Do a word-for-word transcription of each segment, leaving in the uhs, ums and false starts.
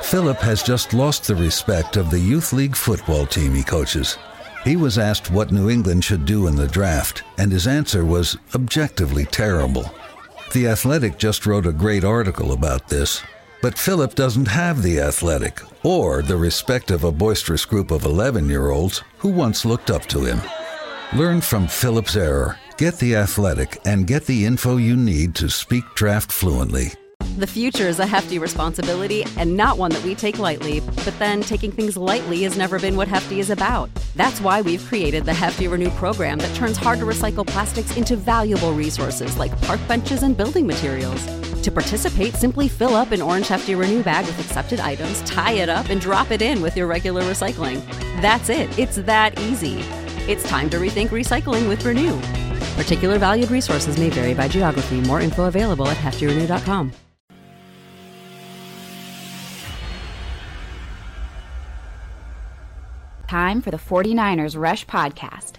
Philip has just lost the respect of the youth league football team he coaches. He was asked what New England should do in the draft, and his answer was objectively terrible. The Athletic just wrote a great article about this, but Philip doesn't have the Athletic or the respect of a boisterous group of eleven-year-olds who once looked up to him. Learn from Philip's error, get the Athletic, and get the info you need to speak draft fluently. The future is a hefty responsibility and not one that we take lightly, but then taking things lightly has never been what Hefty is about. That's why we've created the Hefty Renew program that turns hard-to-recycle plastics into valuable resources like park benches and building materials. To participate, simply fill up an orange Hefty Renew bag with accepted items, tie it up, and drop it in with your regular recycling. That's it. It's that easy. It's time to rethink recycling with Renew. Particular valued resources may vary by geography. More info available at hefty renew dot com. Time for the forty-niners Rush Podcast.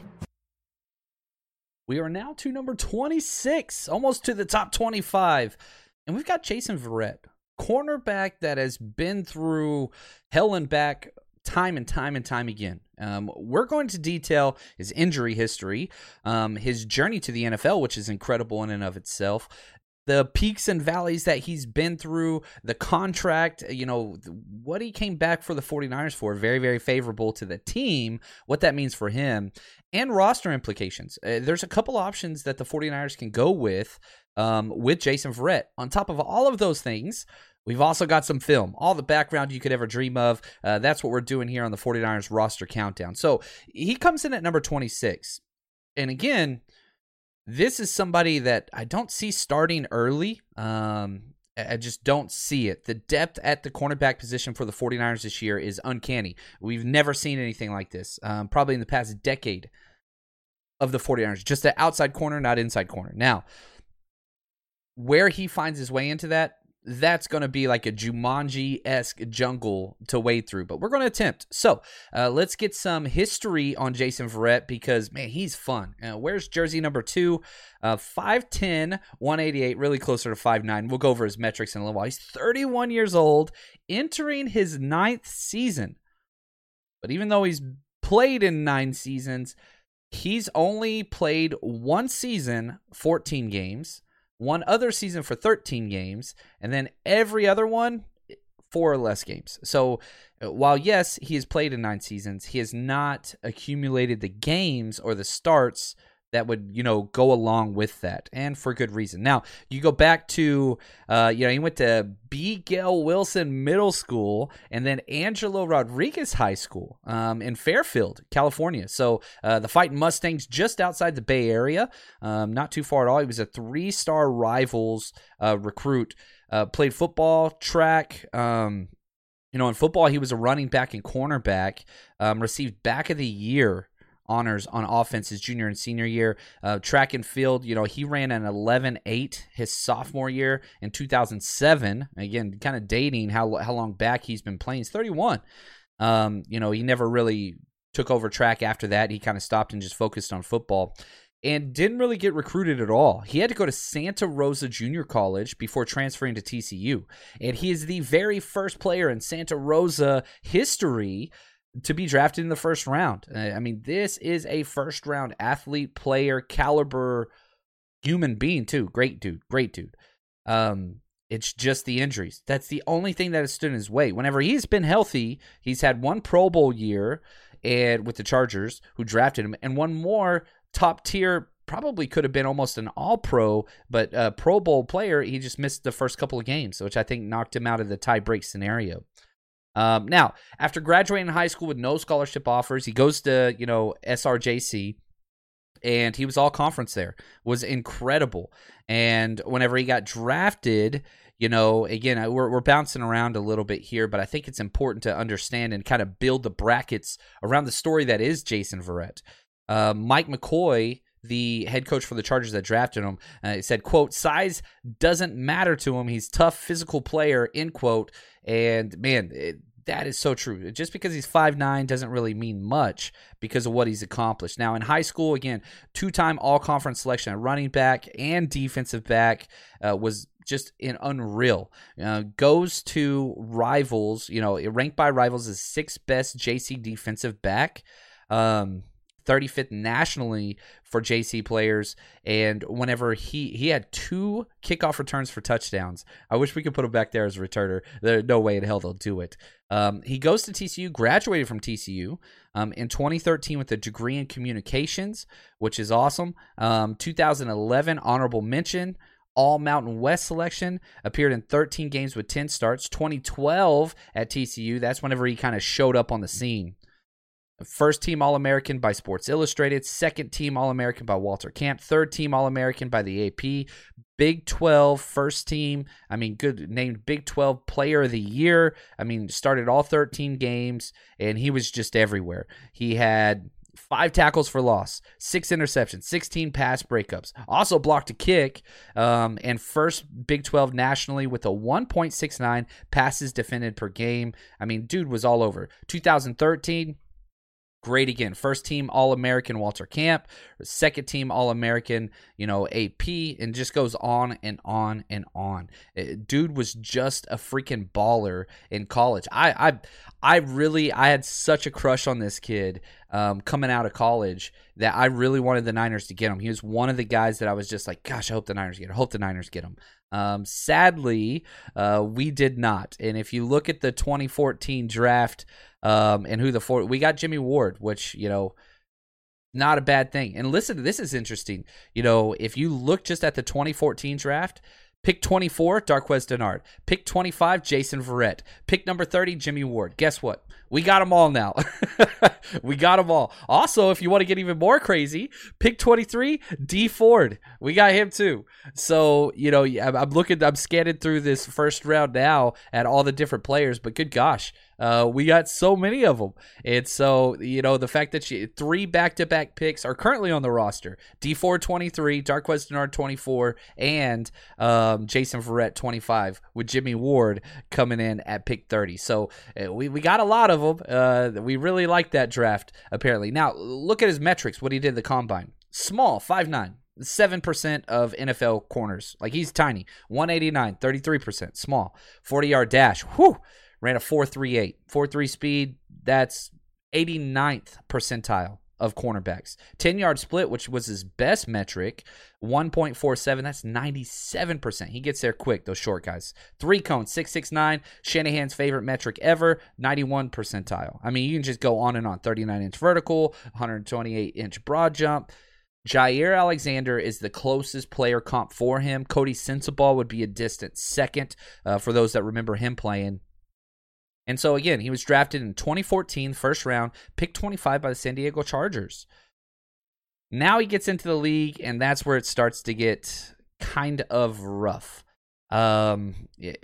We are now to number twenty-six, almost to the top twenty-five. And we've got Jason Verrett, cornerback that has been through hell and back time and time and time again. Um, we're going to detail his injury history, um, his journey to the N F L, which is incredible in and of itself, the peaks and valleys that he's been through, the contract, you know, what he came back for the forty-niners for, very, very favorable to the team, what that means for him, and roster implications. Uh, there's a couple options that the forty-niners can go with um, with Jason Verrett. On top of all of those things, we've also got some film, all the background you could ever dream of. Uh, that's what we're doing here on the forty-niners roster countdown. So he comes in at number twenty-six. And again, this is somebody that I don't see starting early. Um, I just don't see it. The depth at the cornerback position for the forty-niners this year is uncanny. We've never seen anything like this, um, probably in the past decade of the forty-niners. Just an outside corner, not inside corner. Now, where he finds his way into that, that's going to be like a Jumanji-esque jungle to wade through, but we're going to attempt. So uh, let's get some history on Jason Verrett because, man, he's fun. Uh, where's jersey number two? Uh, five ten, one eighty-eight, really closer to five nine. We'll go over his metrics in a little while. He's thirty-one years old, entering his ninth season. But even though he's played in nine seasons, he's only played one season, fourteen games. One other season for thirteen games, and then every other one, four or less games. So while, yes, he has played in nine seasons, he has not accumulated the games or the starts that would, you know, go along with that, and for good reason. Now, you go back to, uh, you know, he went to B. Gale Wilson Middle School and then Angelo Rodriguez High School um, in Fairfield, California. So uh, the Fighting Mustangs just outside the Bay Area, um, not too far at all. He was a three-star Rivals uh, recruit, uh, played football, track, um, you know, in football, he was a running back and cornerback, um, received back of the year honors on offense his junior and senior year. Uh, track and field, you know, he ran an eleven eight his sophomore year in two thousand seven. Again, kind of dating how how long back he's been playing. He's thirty-one. Um, you know, he never really took over track after that. He kind of stopped and just focused on football and didn't really get recruited at all. He had to go to Santa Rosa Junior College before transferring to T C U. And he is the very first player in Santa Rosa history to be drafted in the first round. I mean, this is a first-round athlete, player, caliber human being, too. Great dude. Great dude. Um, it's just the injuries. That's the only thing that has stood in his way. Whenever he's been healthy, he's had one Pro Bowl year and with the Chargers, who drafted him, and one more top-tier, probably could have been almost an all-pro, but a Pro Bowl player, he just missed the first couple of games, which I think knocked him out of the tie-break scenario. Um, now, after graduating high school with no scholarship offers, he goes to, you know, S R J C, and he was all conference there. Was incredible. And whenever he got drafted, you know, again, we're, we're bouncing around a little bit here, but I think it's important to understand and kind of build the brackets around the story that is Jason Verrett. Uh, Mike McCoy, the head coach for the Chargers that drafted him, uh, said, quote, size doesn't matter to him. He's tough, physical player, end quote. And, man, it, that is so true. Just because he's five nine doesn't really mean much because of what he's accomplished. Now, in high school, again, two-time all-conference selection at running back and defensive back, uh, was just in unreal. Uh, goes to Rivals, you know, ranked by Rivals as sixth best J C defensive back. Um, thirty-fifth nationally for J C players, and whenever he he had two kickoff returns for touchdowns. I wish we could put him back there as a returner. There's no way in hell they'll do it. Um, he goes to T C U, graduated from T C U um, in twenty thirteen with a degree in communications, which is awesome. Um, two thousand eleven honorable mention, All Mountain West selection, appeared in thirteen games with ten starts. twenty twelve at T C U, that's whenever he kind of showed up on the scene. First team All-American by Sports Illustrated, second team All-American by Walter Camp, third team All-American by the A P, Big twelve first team, I mean, good, named Big twelve Player of the Year. I mean, started all thirteen games, and he was just everywhere. He had five tackles for loss, six interceptions, sixteen pass breakups, also blocked a kick, um, and first Big twelve nationally with a one point six nine passes defended per game. I mean, dude was all over. two thousand thirteen, great again. First team All-American Walter Camp, second team All-American, you know, A P, and just goes on and on and on. Dude was just a freaking baller in college. I I I really I had such a crush on this kid um, coming out of college that I really wanted the Niners to get him. He was one of the guys that I was just like, gosh, I hope the Niners get him. I hope the Niners get him. Um, sadly, uh, we did not. And if you look at the twenty fourteen draft, Um, and who the four, we got Jimmy Ward, which, you know, not a bad thing. And listen, this is interesting. You know, if you look just at the twenty fourteen draft, pick twenty-four, Darqueze Dennard. Pick twenty-five, Jason Verrett. Pick number thirty, Jimmy Ward. Guess what? We got them all now. We got them all. Also, if you want to get even more crazy, pick twenty-three, D Ford. We got him too. So, you know, I'm looking, I'm scanning through this first round now at all the different players, but good gosh. Uh, we got so many of them. And so, you know, the fact that she, three back-to-back picks are currently on the roster. D Ford twenty-three, Darqueze Dennard twenty-four, and um, Jason Verrett twenty-five, with Jimmy Ward coming in at pick thirty. So uh, we, we got a lot of them. Uh, we really like that draft, apparently. Now, look at his metrics, what he did in the combine. Small, five nine. seven percent of N F L corners. Like, he's tiny. one eighty-nine, thirty-three percent. Small. forty-yard dash. Whew. Ran a four three eight. four three speed. That's eighty-ninth percentile of cornerbacks. ten-yard split, which was his best metric, one point four seven. That's ninety-seven percent. He gets there quick, those short guys. Three cone, six six nine. Shanahan's favorite metric ever, ninety-one percentile. I mean, you can just go on and on. thirty-nine inch vertical, one twenty-eight inch broad jump. Jair Alexander is the closest player comp for him. Cody Sensabaugh would be a distant second uh, for those that remember him playing. And so, again, he was drafted in twenty fourteen, first round, picked twenty-five by the San Diego Chargers. Now he gets into the league, and that's where it starts to get kind of rough. Um, it,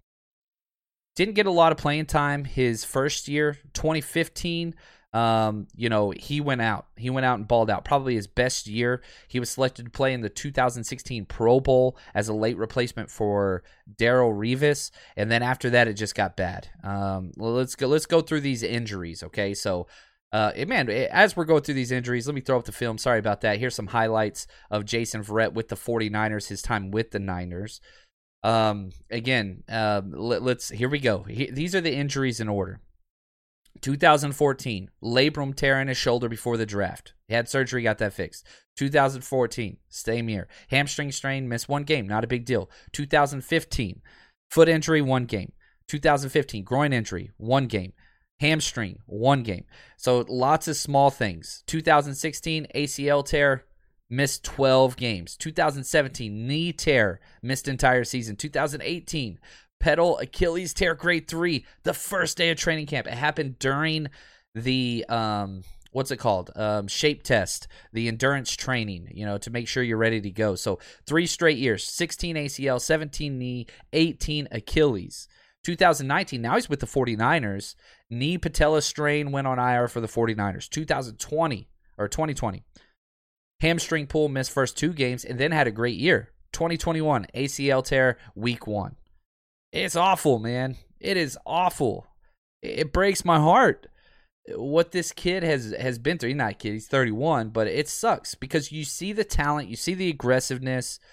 didn't get a lot of playing time his first year, twenty fifteen. Um, you know, he went out. He went out and balled out. Probably his best year. He was selected to play in the two thousand sixteen Pro Bowl as a late replacement for Darrelle Revis, and then after that, it just got bad. Um, well, let's go. Let's go through these injuries. Okay, so. Uh, man, as we're going through these injuries, let me throw up the film. Sorry about that. Here's some highlights of Jason Verrett with the 49ers, his time with the Niners. Um, again, uh, let, let's here we go. He, these are the injuries in order. two thousand fourteen, labrum tear in his shoulder before the draft. He had surgery, got that fixed. two thousand fourteen, same year. Hamstring strain, missed one game, not a big deal. two thousand fifteen, foot injury, one game. two thousand fifteen, groin injury, one game. Hamstring, one game. So lots of small things. two thousand sixteen, A C L tear, missed twelve games. two thousand seventeen, knee tear, missed entire season. two thousand eighteen, pedal Achilles tear grade three, the first day of training camp. It happened during the, um, what's it called? Um, shape test, the endurance training, you know, to make sure you're ready to go. So three straight years, sixteen A C L, seventeen knee, eighteen Achilles. two thousand nineteen, now he's with the 49ers. Knee patella strain, went on I R for the 49ers. two thousand twenty, or twenty twenty, hamstring pull, missed first two games, and then had a great year. twenty twenty-one, A C L tear, week one. It's awful, man. It is awful. It breaks my heart what this kid has, has been through. He's not a kid, he's thirty-one, but it sucks because you see the talent, you see the aggressiveness,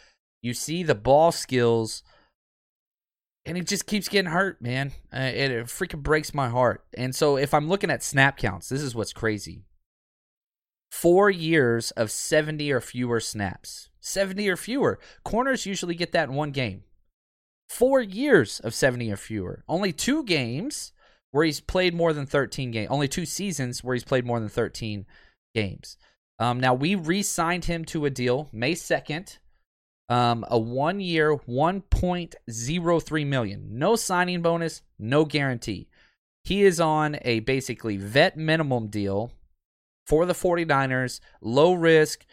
You see the ball skills, and he just keeps getting hurt, man. Uh, it, it freaking breaks my heart. And so if I'm looking at snap counts, this is what's crazy. Four years of seventy or fewer snaps. seventy or fewer. Corners usually get that in one game. Four years of seventy or fewer. Only two games where he's played more than thirteen games. Only two seasons where he's played more than thirteen games. Um, now, we re-signed him to a deal May second. Um, a one-year, one point oh three million dollars. No signing bonus, no guarantee. He is on a basically vet minimum deal for the 49ers, low risk.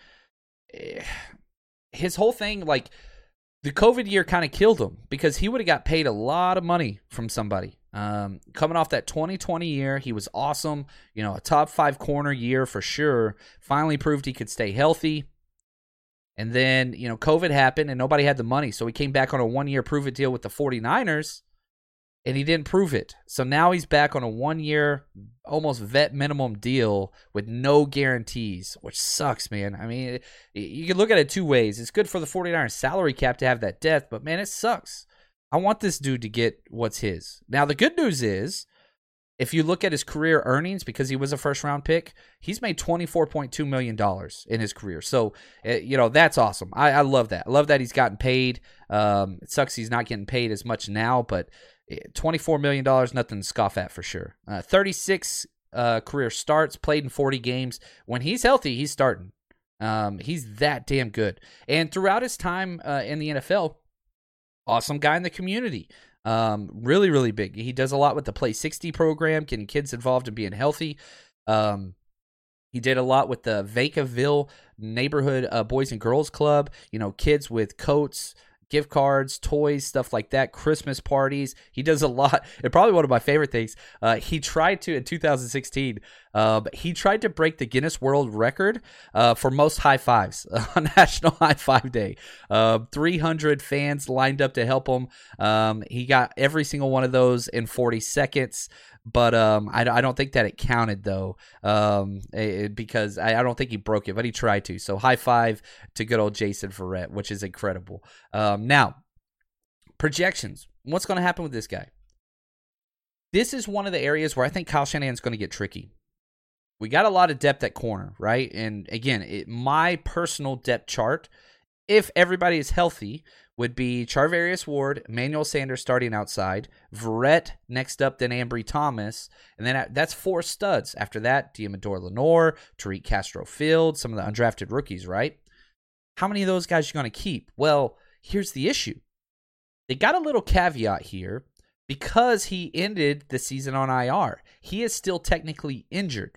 His whole thing, like, the COVID year kind of killed him because he would have got paid a lot of money from somebody. Um, coming off that twenty twenty year, he was awesome. You know, a top five corner year for sure. Finally proved he could stay healthy. And then, you know, COVID happened and nobody had the money. So he came back on a one-year prove-it deal with the 49ers, and he didn't prove it. So now he's back on a one-year, almost vet minimum deal with no guarantees, which sucks, man. I mean, you can look at it two ways. It's good for the 49ers salary cap to have that depth, but, man, it sucks. I want this dude to get what's his. Now, the good news is, if you look at his career earnings, because he was a first-round pick, he's made twenty-four point two million dollars in his career. So, you know, that's awesome. I, I love that. I love that he's gotten paid. Um, it sucks he's not getting paid as much now, but twenty-four million dollars, nothing to scoff at for sure. Uh, thirty-six uh, career starts, played in forty games. When he's healthy, he's starting. Um, he's that damn good. And throughout his time uh, in the N F L, awesome guy in the community. Um, really, really big. He does a lot with the Play sixty program, getting kids involved in being healthy. Um, he did a lot with the Vacaville neighborhood uh, Boys and Girls Club. You know, kids with coats, gift cards, toys, stuff like that, Christmas parties. He does a lot. And probably one of my favorite things, uh, he tried to, in two thousand sixteen, uh, he tried to break the Guinness World Record uh, for most high fives on National High Five Day. Uh, three hundred fans lined up to help him. Um, he got every single one of those in forty seconds. But um, I, I don't think that it counted, though, um, it, because I, I don't think he broke it, but he tried to. So high five to good old Jason Verrett, which is incredible. Um, now, projections. What's going to happen with this guy? This is one of the areas where I think Kyle Shanahan's going to get tricky. We got a lot of depth at corner, right? And again, it, my personal depth chart, if everybody is healthy, would be Charvarius Ward, Emmanuel Sanders starting outside, Verrett next up, then Ambry Thomas, and then that's four studs. After that, Diamador Lenore, Tariq Castro-Field, some of the undrafted rookies, right? How many of those guys are you going to keep? Well, here's the issue. They got a little caveat here because he ended the season on I R. He is still technically injured.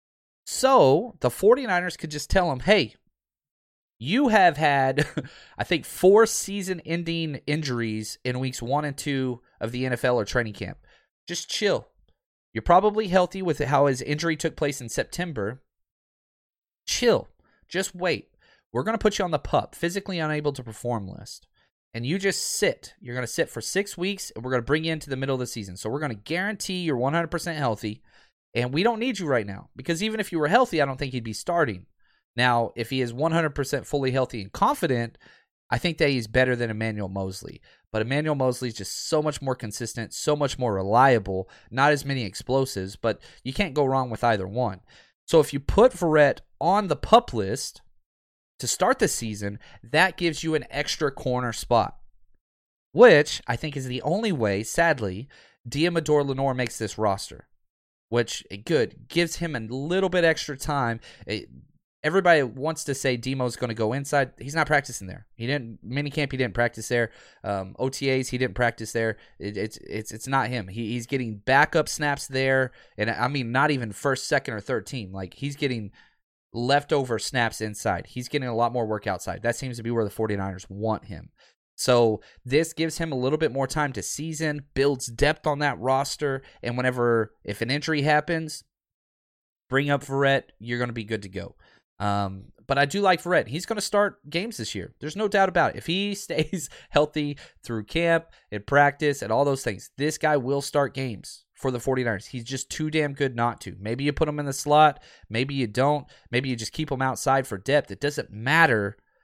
So the 49ers could just tell him, hey, you have had, I think, four season-ending injuries in weeks one and two of the N F L or training camp. Just chill. You're probably healthy with how his injury took place in September. Chill. Just wait. We're going to put you on the PUP, physically unable to perform list. And you just sit. You're going to sit for six weeks, and we're going to bring you into the middle of the season. So we're going to guarantee you're one hundred percent healthy, and we don't need you right now. Because even if you were healthy, I don't think he'd be starting. Now, if he is one hundred percent fully healthy and confident, I think that he's better than Emmanuel Moseley. But Emmanuel Moseley is just so much more consistent, so much more reliable, not as many explosives, but you can't go wrong with either one. So if you put Verrett on the PUP list to start the season, that gives you an extra corner spot, which I think is the only way, sadly, Diamador Lenore makes this roster, which, good, gives him a little bit extra time. It, Everybody wants to say Demo's going to go inside. He's not practicing there. He didn't minicamp. He didn't practice there. Um, O T As. He didn't practice there. It, it's it's it's not him. He he's getting backup snaps there, and I mean not even first, second, or third team. Like he's getting leftover snaps inside. He's getting a lot more work outside. That seems to be where the 49ers want him. So this gives him a little bit more time to season, builds depth on that roster, and whenever if an injury happens, bring up Verrett. You're going to be good to go. Um, but I do like Verrett. He's going to start games this year. There's no doubt about it. If he stays healthy through camp and practice and all those things, this guy will start games for the 49ers. He's just too damn good not to. Maybe you put him in the slot. Maybe you don't. Maybe you just keep him outside for depth. It doesn't matter. The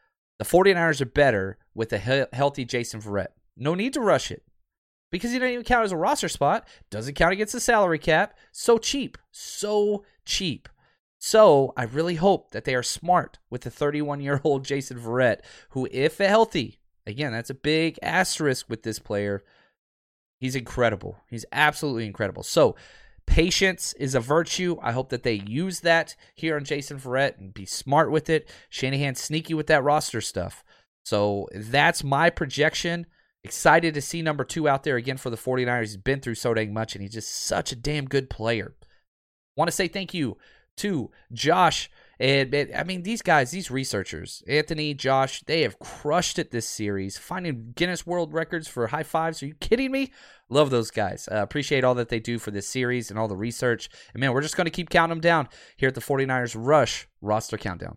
The 49ers are better with a he- healthy Jason Verrett. No need to rush it because he doesn't even count as a roster spot. Doesn't count against the salary cap. So cheap. So cheap. So I really hope that they are smart with the thirty-one-year-old Jason Verrett, who, if healthy, again, that's a big asterisk with this player. He's incredible. He's absolutely incredible. So patience is a virtue. I hope that they use that here on Jason Verrett and be smart with it. Shanahan's sneaky with that roster stuff. So that's my projection. Excited to see number two out there again for the 49ers. He's been through so dang much, and he's just such a damn good player. Want to say thank you to Josh. And, and I mean, these guys, these researchers, Anthony, Josh, they have crushed it this series, finding Guinness World Records for high fives. Are you kidding me? Love those guys. Uh, appreciate all that they do for this series and all the research. And, man, we're just going to keep counting them down here at the 49ers Rush Roster Countdown.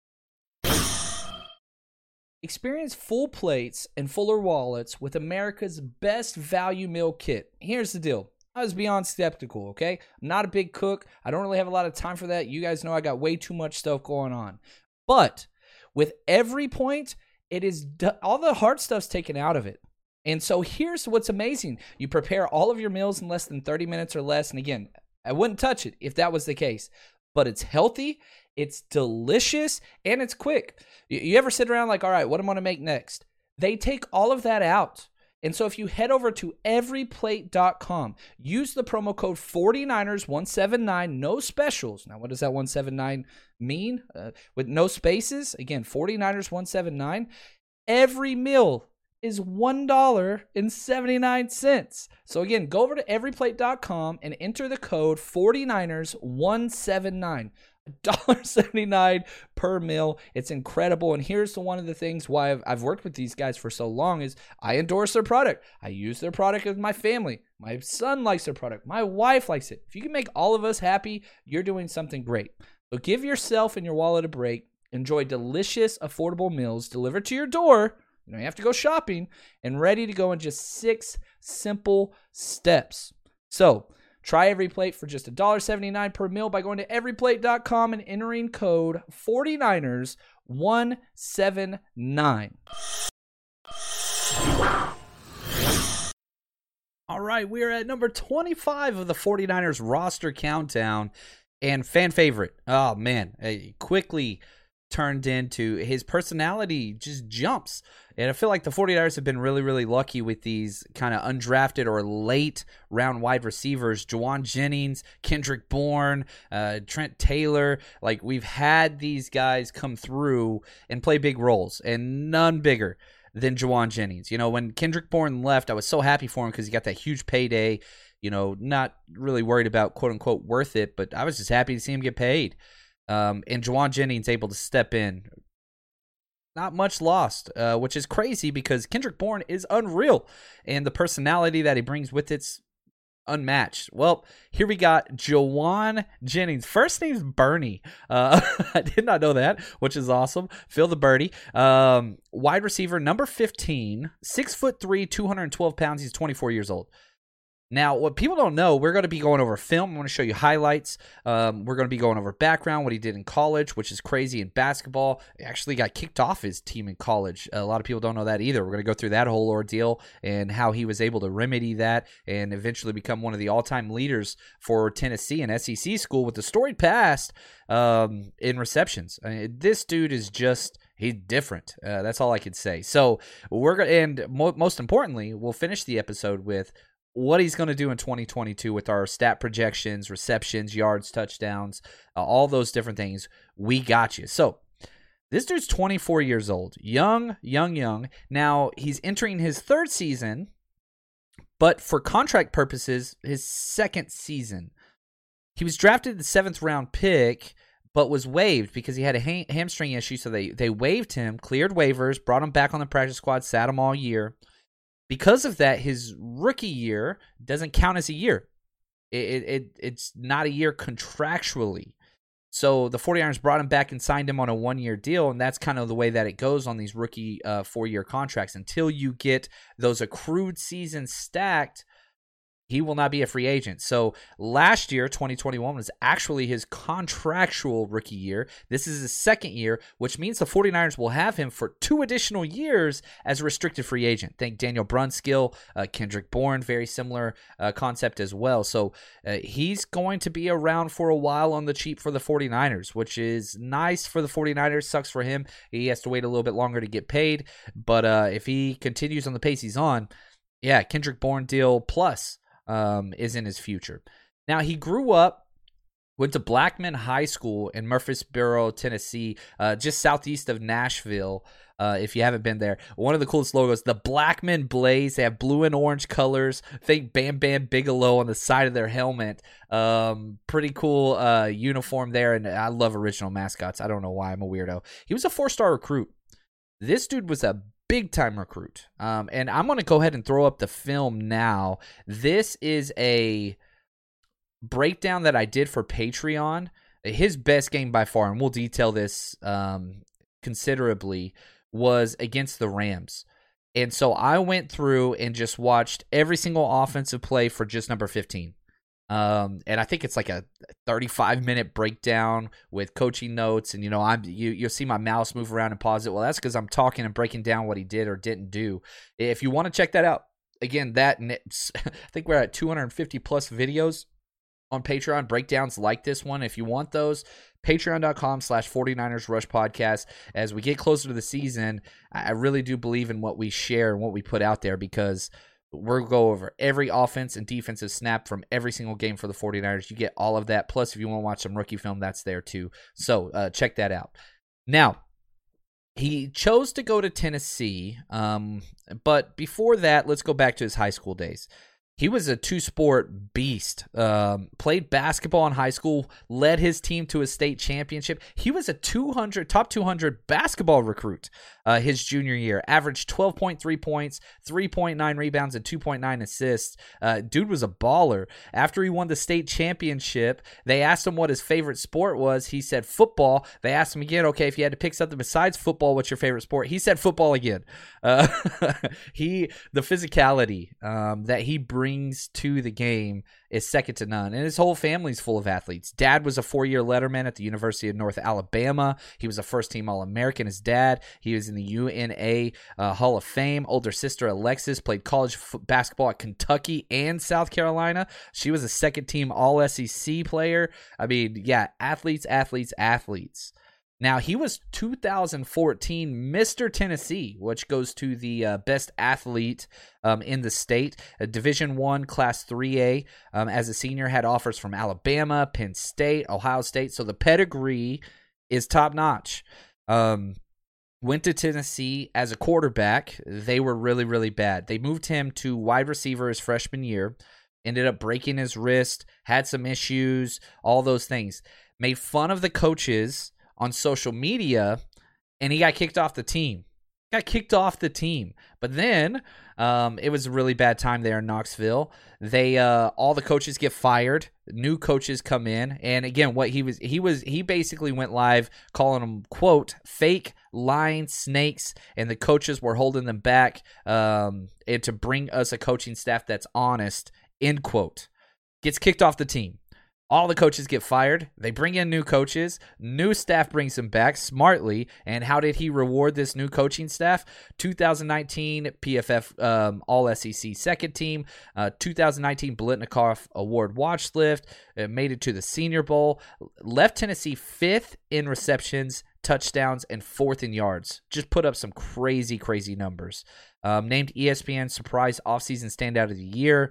Experience full plates and fuller wallets with America's best value meal kit. Here's the deal. I was beyond skeptical, okay? I'm not a big cook. I don't really have a lot of time for that. You guys know I got way too much stuff going on. But with every point, it is d- all the hard stuff's taken out of it. And so here's what's amazing. You prepare all of your meals in less than thirty minutes or less. And again, I wouldn't touch it if that was the case. But it's healthy, it's delicious, and it's quick. You, you ever sit around like, all right, what am I going to make next? They take all of that out. And so if you head over to every plate dot com, use the promo code forty-niners one seventy-nine, no specials. Now, what does that one seventy-nine mean? Uh, with no spaces, again, forty-niners one seventy-nine. Every meal is one dollar and seventy-nine cents. So again, go over to every plate dot com and enter the code forty-niners one seventy-nine. one dollar and seventy-nine cents per meal. It's incredible. And here's the one of the things why I've, I've worked with these guys for so long is I endorse their product. I use their product with my family. My son likes their product. My wife likes it. If you can make all of us happy, you're doing something great. So give yourself and your wallet a break. Enjoy delicious, affordable meals delivered to your door. You don't have to go shopping, and ready to go in just six simple steps. So try Every Plate for just one dollar and seventy-nine cents per meal by going to every plate dot com and entering code forty-niners one seventy-nine. All right, we are at number twenty-five of the 49ers roster countdown, and fan favorite. Oh, man, it quickly turned into his personality just jumps. And I feel like the 49ers have been really, really lucky with these kind of undrafted or late round wide receivers. Jauan Jennings, Kendrick Bourne, uh, Trent Taylor. Like, we've had these guys come through and play big roles, and none bigger than Jauan Jennings. You know, when Kendrick Bourne left, I was so happy for him because he got that huge payday. You know, not really worried about quote-unquote worth it, but I was just happy to see him get paid. Um, and Jauan Jennings able to step in. Not much lost, uh, which is crazy because Kendrick Bourne is unreal. And the personality that he brings with it's unmatched. Well, here we got Jauan Jennings. First name's Bernie. Uh, I did not know that, which is awesome. Phil the Birdie. Um, wide receiver, number fifteen, six foot three, two hundred twelve pounds. He's twenty-four years old. Now, what people don't know, we're going to be going over film. I'm going to show you highlights. Um, we're going to be going over background, what he did in college, which is crazy in basketball. He actually got kicked off his team in college. A lot of people don't know that either. We're going to go through that whole ordeal and how he was able to remedy that and eventually become one of the all-time leaders for Tennessee and S E C school with a storied past um, in receptions. I mean, this dude is just... He's different. Uh, that's all I could say. So we're going to, and mo- most importantly, we'll finish the episode with what he's going to do in twenty twenty-two with our stat projections, receptions, yards, touchdowns, uh, all those different things. We got you. So this dude's twenty-four years old, young, young, young. Now he's entering his third season, but for contract purposes, his second season. He was drafted the seventh round pick, but was waived because he had a ha- hamstring issue. So they, they waived him, cleared waivers, brought him back on the practice squad, sat him all year. Because of that, his rookie year doesn't count as a year. It, it It's not a year contractually. So the 49ers brought him back and signed him on a one-year deal, and that's kind of the way that it goes on these rookie uh, four-year contracts. Until you get those accrued seasons stacked, he will not be a free agent. So last year, twenty twenty-one, was actually his contractual rookie year. This is his second year, which means the 49ers will have him for two additional years as a restricted free agent. Think Daniel Brunskill, uh, Kendrick Bourne, very similar uh, concept as well. So uh, he's going to be around for a while on the cheap for the 49ers, which is nice for the 49ers. Sucks for him. He has to wait a little bit longer to get paid. But uh, if he continues on the pace he's on, yeah, Kendrick Bourne deal plus um, is in his future. Now, he grew up, went to Blackman High School in Murfreesboro, Tennessee, uh, just southeast of Nashville. Uh, if you haven't been there, one of the coolest logos, the Blackman Blaze. They have blue and orange colors. Think Bam Bam Bigelow on the side of their helmet. Um, pretty cool uh, uniform there, and I love original mascots. I don't know why, I'm a weirdo. He was a four-star recruit. This dude was a big-time recruit. Um, and I'm going to go ahead and throw up the film now. This is a breakdown that I did for Patreon. His best game by far, and we'll detail this um, considerably, was against the Rams. And so I went through and just watched every single offensive play for just number fifteen. Um, and I think it's like a thirty-five minute breakdown with coaching notes. And, you know, I'm, you, you'll see my mouse move around and pause it. Well, that's because I'm talking and breaking down what he did or didn't do. If you want to check that out, again, that I think we're at two hundred fifty plus videos on Patreon, breakdowns like this one. If you want those, patreon.com slash 49ers Rush Podcast. As we get closer to the season, I really do believe in what we share and what we put out there, because we're going to go over every offense and defensive snap from every single game for the 49ers. You get all of that. Plus, if you want to watch some rookie film, that's there too. So uh, check that out. Now, he chose to go to Tennessee, um, but before that, let's go back to his high school days. He was a two-sport beast, um, played basketball in high school, led his team to a state championship. He was a two hundred top two hundred basketball recruit uh, his junior year, averaged twelve point three points, three point nine rebounds, and two point nine assists. Uh, dude was a baller. After he won the state championship, they asked him what his favorite sport was. He said football. They asked him again, okay, if you had to pick something besides football, what's your favorite sport? He said football again. Uh, he, the physicality um, that he brings brings to the game is second to none. And his whole family's full of athletes. Dad was a four-year letterman at the University of North Alabama. He was a first-team All-American. His dad, he was in the U N A uh, Hall of Fame. Older sister, Alexis, played college f- basketball at Kentucky and South Carolina. She was a second-team All-S E C player. I mean, yeah, athletes, athletes, athletes. Now, he was two thousand fourteen Mister Tennessee, which goes to the uh, best athlete um, in the state. A Division I, Class three A. Um, as a senior, had offers from Alabama, Penn State, Ohio State. So the pedigree is top-notch. Um, went to Tennessee as a quarterback. They were really, really bad. They moved him to wide receiver his freshman year. Ended up breaking his wrist, had some issues, all those things. Made fun of the coaches on social media, and he got kicked off the team. Got kicked off the team. But then um, it was a really bad time there in Knoxville. They uh, all the coaches get fired. New coaches come in, and again, what he was he was he basically went live calling them, quote, fake lying snakes, and the coaches were holding them back um, and to bring us a coaching staff that's honest, end quote. Gets kicked off the team. All the coaches get fired. They bring in new coaches. New staff brings him back smartly. And how did he reward this new coaching staff? two thousand nineteen P F F um, All-S E C second team. Uh, two thousand nineteen Biletnikoff Award watch list. It made it to the Senior Bowl. Left Tennessee fifth in receptions, touchdowns, and fourth in yards. Just put up some crazy, crazy numbers. Um, named E S P N Surprise Offseason Standout of the Year.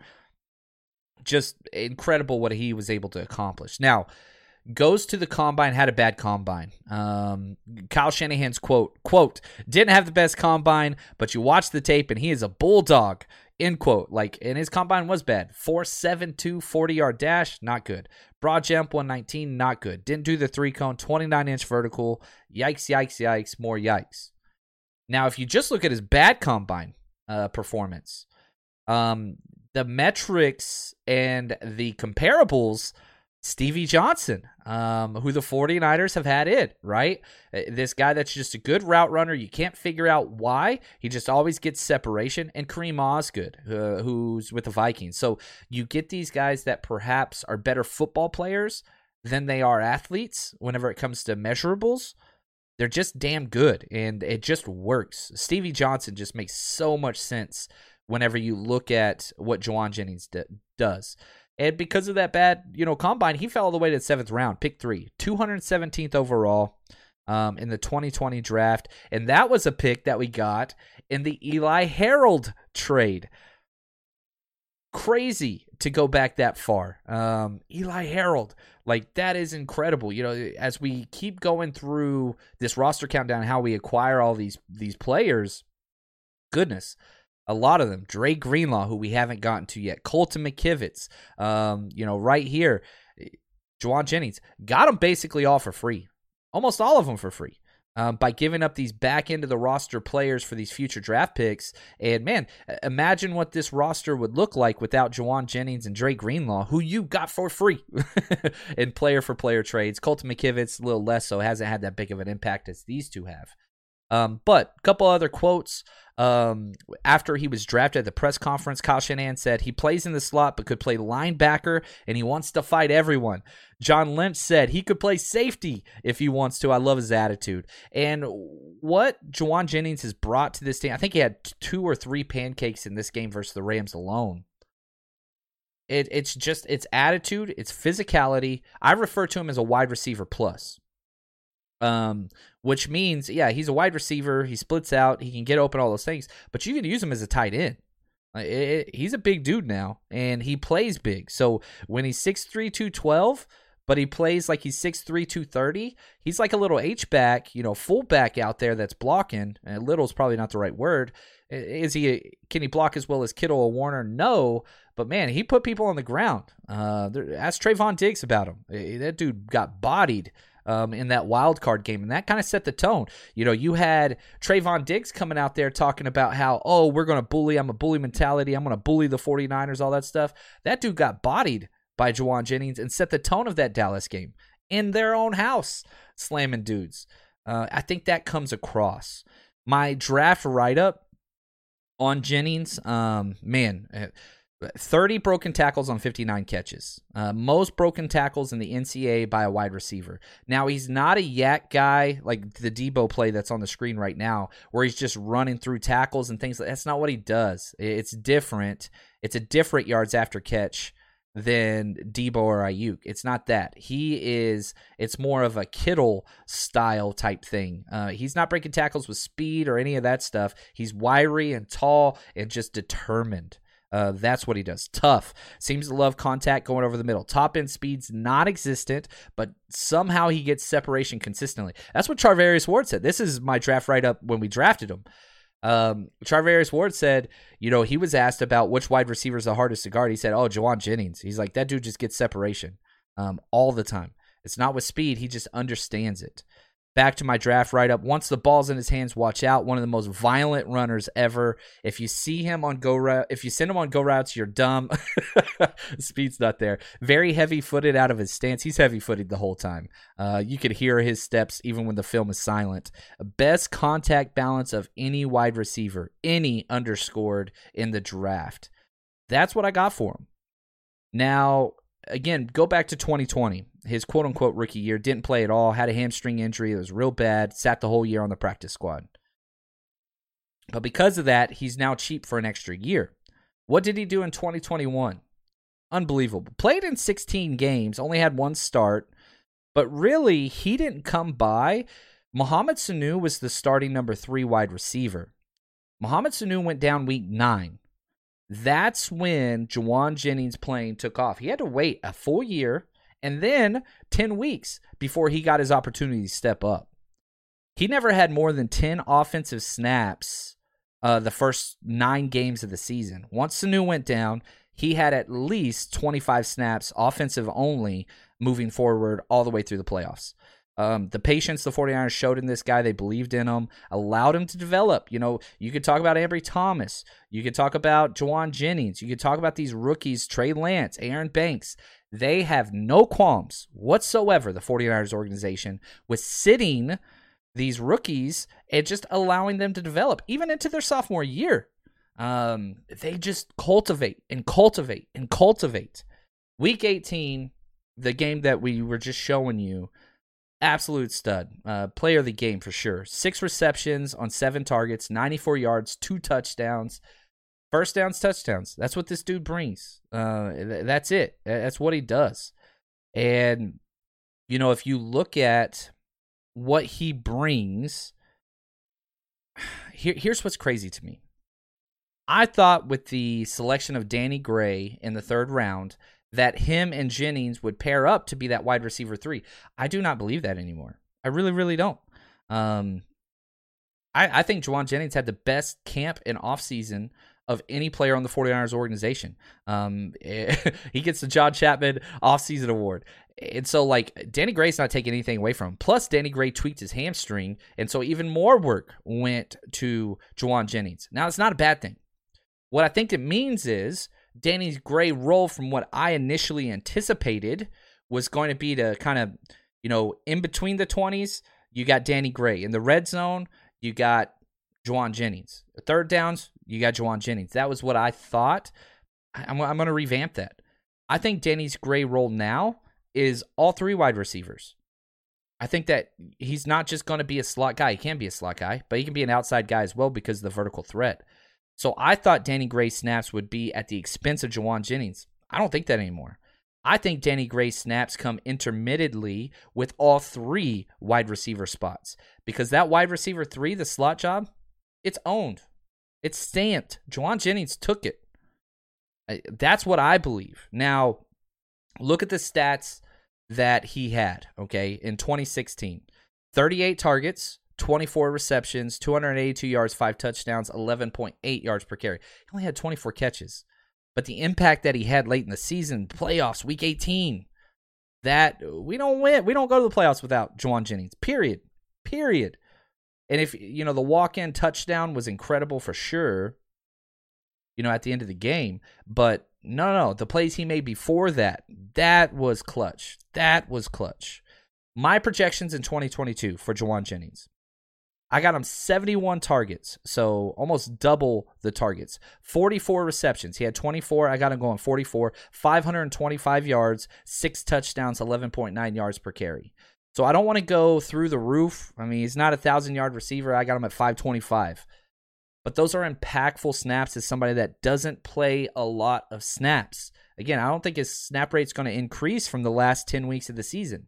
Just incredible what he was able to accomplish. Now, goes to the combine, had a bad combine. Um, Kyle Shanahan's quote, quote, didn't have the best combine, but you watch the tape and he is a bulldog, end quote. Like, and his combine was bad. four seven two forty-yard dash, not good. Broad jump, one nineteen, not good. Didn't do the three-cone, twenty-nine inch vertical. Yikes, yikes, yikes, more yikes. Now, if you just look at his bad combine uh, performance, um, the metrics and the comparables Stevie Johnson, um, who the 49ers have had in, right? This guy that's just a good route runner. You can't figure out why. He just always gets separation. And Kareem Osgood, uh, who's with the Vikings. So you get these guys that perhaps are better football players than they are athletes whenever it comes to measurables. They're just damn good, and it just works. Stevie Johnson just makes so much sense whenever you look at what Jauan Jennings d- does. And because of that bad, you know, combine, he fell all the way to the seventh round, pick three, two hundred seventeenth overall um, in the twenty twenty draft. And that was a pick that we got in the Eli Harold trade. Crazy to go back that far. Um, Eli Harold, like that is incredible. You know, as we keep going through this roster countdown, how we acquire all these these players, goodness. A lot of them. Dre Greenlaw, who we haven't gotten to yet. Colton McKivitz. Um, you know, right here. Jauan Jennings. Got them basically all for free. Almost all of them for free. Um, by giving up these back end of the roster players for these future draft picks. And, man, imagine what this roster would look like without Jauan Jennings and Dre Greenlaw, who you got for free in player-for-player trades. Colton McKivitz, a little less so, hasn't had that big of an impact as these two have. Um, but a couple other quotes. Um, after he was drafted at the press conference, Kyle Shanahan said he plays in the slot but could play linebacker, and he wants to fight everyone. John Lynch said he could play safety if he wants to. I love his attitude. And what Jauan Jennings has brought to this team, I think he had two or three pancakes in this game versus the Rams alone. It, it's just, it's attitude, it's physicality. I refer to him as a wide receiver plus. Um, which means, yeah, he's a wide receiver. He splits out. He can get open, all those things. But you can use him as a tight end. It, it, he's a big dude now, and he plays big. So when he's six three, two twelve, but he plays like he's six three, two thirty, he's like a little H-back, you know, fullback out there that's blocking. And little is probably not the right word. Is he? A, can he block as well as Kittle or Warner? No. But, man, he put people on the ground. Uh, there, ask Trayvon Diggs about him. That dude got bodied. Um, in that wild card game, and that kind of set the tone. You know, you had Trayvon Diggs coming out there talking about how, oh, we're going to bully, I'm a bully mentality, I'm going to bully the 49ers, all that stuff. That dude got bodied by Jauan Jennings and set the tone of that Dallas game in their own house, slamming dudes. Uh, I think that comes across. My draft write-up on Jennings, um, man, thirty broken tackles on fifty-nine catches. Uh, most broken tackles in the N C double A by a wide receiver. Now, he's not a yak guy like the Debo play that's on the screen right now, where he's just running through tackles and things. That's not what he does. It's different. It's a different yards after catch than Debo or Ayuk. It's not that. He is, it's more of a Kittle style type thing. Uh, he's not breaking tackles with speed or any of that stuff. He's wiry and tall and just determined. Uh, that's what he does. Tough. Seems to love contact going over the middle. Top end speed's non-existent, but somehow he gets separation consistently. That's what Charvarius Ward said. This is my draft write-up when we drafted him. Um, Charvarius Ward said, you know, he was asked about which wide receiver is the hardest to guard. He said, oh, Jauan Jennings. He's like, that dude just gets separation um, all the time. It's not with speed. He just understands it. Back to my draft write-up. Once the ball's in his hands, watch out. One of the most violent runners ever. If you see him on go route, if you send him on go routes, you're dumb. Speed's not there. Very heavy-footed out of his stance. He's heavy-footed the whole time. Uh, you could hear his steps even when the film is silent. Best contact balance of any wide receiver. Any underscored in the draft. That's what I got for him. Now, again, go back to twenty twenty. His quote-unquote rookie year, didn't play at all, had a hamstring injury, it was real bad, sat the whole year on the practice squad. But because of that, he's now cheap for an extra year. What did he do in twenty twenty-one? Unbelievable. Played in sixteen games, only had one start, but really, he didn't come by. Mohamed Sanu was the starting number three wide receiver. Mohamed Sanu went down week nine. That's when Jauan Jennings' playing took off. He had to wait a full year and then ten weeks before he got his opportunity to step up. He never had more than ten offensive snaps uh, the first nine games of the season. Once Sanu went down, he had at least twenty-five snaps, offensive only, moving forward all the way through the playoffs. Um, the patience the 49ers showed in this guy, they believed in him, allowed him to develop. You know, you could talk about Ambry Thomas. You could talk about Jauan Jennings. You could talk about these rookies, Trey Lance, Aaron Banks. They have no qualms whatsoever, the 49ers organization, with sitting these rookies and just allowing them to develop, even into their sophomore year. Um, they just cultivate and cultivate and cultivate. Week eighteen, the game that we were just showing you, absolute stud. Uh, player of the game for sure. Six receptions on seven targets, ninety-four yards, two touchdowns. First downs, touchdowns. That's what this dude brings. Uh, that's it. That's what he does. And, you know, if you look at what he brings, here, here's what's crazy to me. I thought with the selection of Danny Gray in the third round that him and Jennings would pair up to be that wide receiver three. I do not believe that anymore. I really, really don't. Um, I, I think Jauan Jennings had the best camp and offseason of any player on the 49ers organization. Um, he gets the John Chapman offseason award. And so, like, Danny Gray's not taking anything away from him. Plus, Danny Gray tweaked his hamstring, and so even more work went to Jauan Jennings. Now, it's not a bad thing. What I think it means is Danny Gray role from what I initially anticipated was going to be to kind of, you know, in between the twenties, you got Danny Gray. In the red zone, you got Jauan Jennings. Third downs, you got Jauan Jennings. That was what I thought. I'm, I'm going to revamp that. I think Danny's Gray role now is all three wide receivers. I think that he's not just going to be a slot guy. He can be a slot guy, but he can be an outside guy as well because of the vertical threat. So I thought Danny Gray snaps would be at the expense of Jauan Jennings. I don't think that anymore. I think Danny Gray snaps come intermittently with all three wide receiver spots because that wide receiver three, the slot job, it's owned. It's stamped. Jauan Jennings took it. That's what I believe. Now, look at the stats that he had, okay, in twenty sixteen. thirty-eight targets, twenty-four receptions, two hundred eighty-two yards, five touchdowns, eleven point eight yards per carry. He only had twenty-four catches. But the impact that he had late in the season, playoffs, week eighteen, that we don't win. We don't go to the playoffs without Jauan Jennings, period. Period. And if, you know, the walk-in touchdown was incredible for sure, you know, at the end of the game. But no, no, the plays he made before that, that was clutch. That was clutch. My projections in twenty twenty-two for Jauan Jennings. I got him seventy-one targets, so almost double the targets. forty-four receptions. He had twenty-four. I got him going forty-four. five hundred twenty-five yards, six touchdowns, eleven point nine yards per carry. So I don't want to go through the roof. I mean, he's not a one thousand-yard receiver. I got him at five twenty-five. But those are impactful snaps as somebody that doesn't play a lot of snaps. Again, I don't think his snap rate's going to increase from the last ten weeks of the season.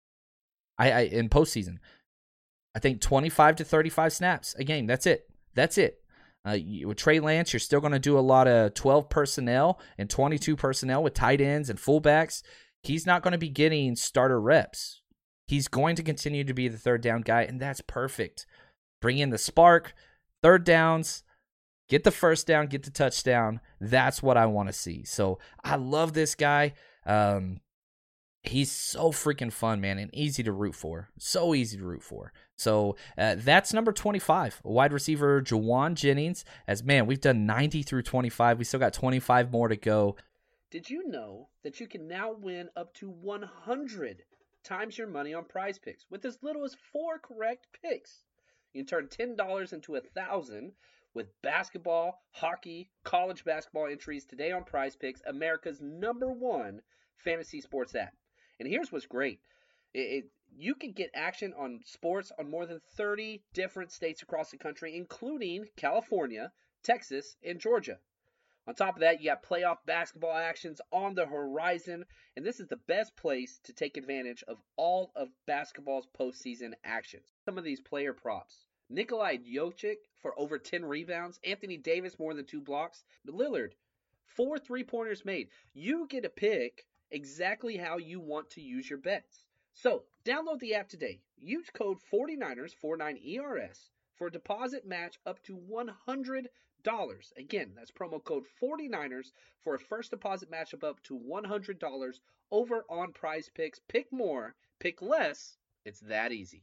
I, I in postseason. I think twenty-five to thirty-five snaps a game. That's it. That's it. Uh, you, with Trey Lance, you're still going to do a lot of twelve personnel and twenty-two personnel with tight ends and fullbacks. He's not going to be getting starter reps. He's going to continue to be the third down guy, and that's perfect. Bring in the spark, third downs, get the first down, get the touchdown. That's what I want to see. So I love this guy. Um, he's so freaking fun, man, and easy to root for. So easy to root for. So uh, that's number twenty-five, wide receiver Jauan Jennings. As, man, we've done ninety through twenty-five. We still got twenty-five more to go. Did you know that you can now win up to one hundred times your money on Prize Picks with as little as four correct picks? You can turn ten dollars into one thousand dollars with basketball, hockey, college basketball entries today on Prize Picks, America's number one fantasy sports app. And here's what's great. It, it, you can get action on sports on more than thirty different states across the country, including California, Texas, and Georgia. On top of that, you got playoff basketball actions on the horizon, and this is the best place to take advantage of all of basketball's postseason actions. Some of these player props. Nikolai Jokic for over ten rebounds. Anthony Davis more than two blocks. Lillard, four three-pointers made. You get to pick exactly how you want to use your bets. So, download the app today. Use code forty-niners, forty-nine E R S, for a deposit match up to one hundred dollars. Again, that's promo code forty-niners for a first deposit match of up to one hundred dollars over on Prize Picks. Pick more, pick less. It's that easy.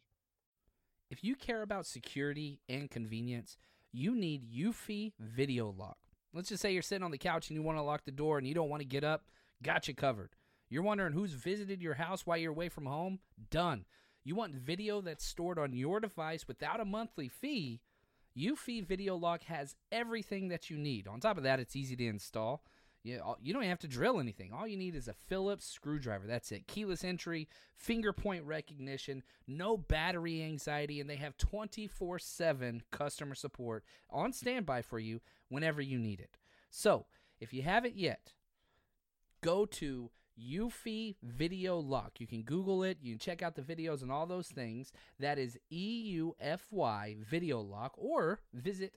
If you care about security and convenience, you need Eufy Video Lock. Let's just say you're sitting on the couch and you want to lock the door and you don't want to get up. Got you covered. You're wondering who's visited your house while you're away from home? Done. You want video that's stored on your device without a monthly fee? Eufy Video Lock has everything that you need. On top of that, it's easy to install. You, you don't even have to drill anything. All you need is a Phillips screwdriver. That's it. Keyless entry, finger point recognition, no battery anxiety, and they have twenty-four seven customer support on standby for you whenever you need it. So, if you haven't yet, go to Eufy Video Lock. You can Google it. You can check out the videos and all those things. That is E U F Y Video Lock, or visit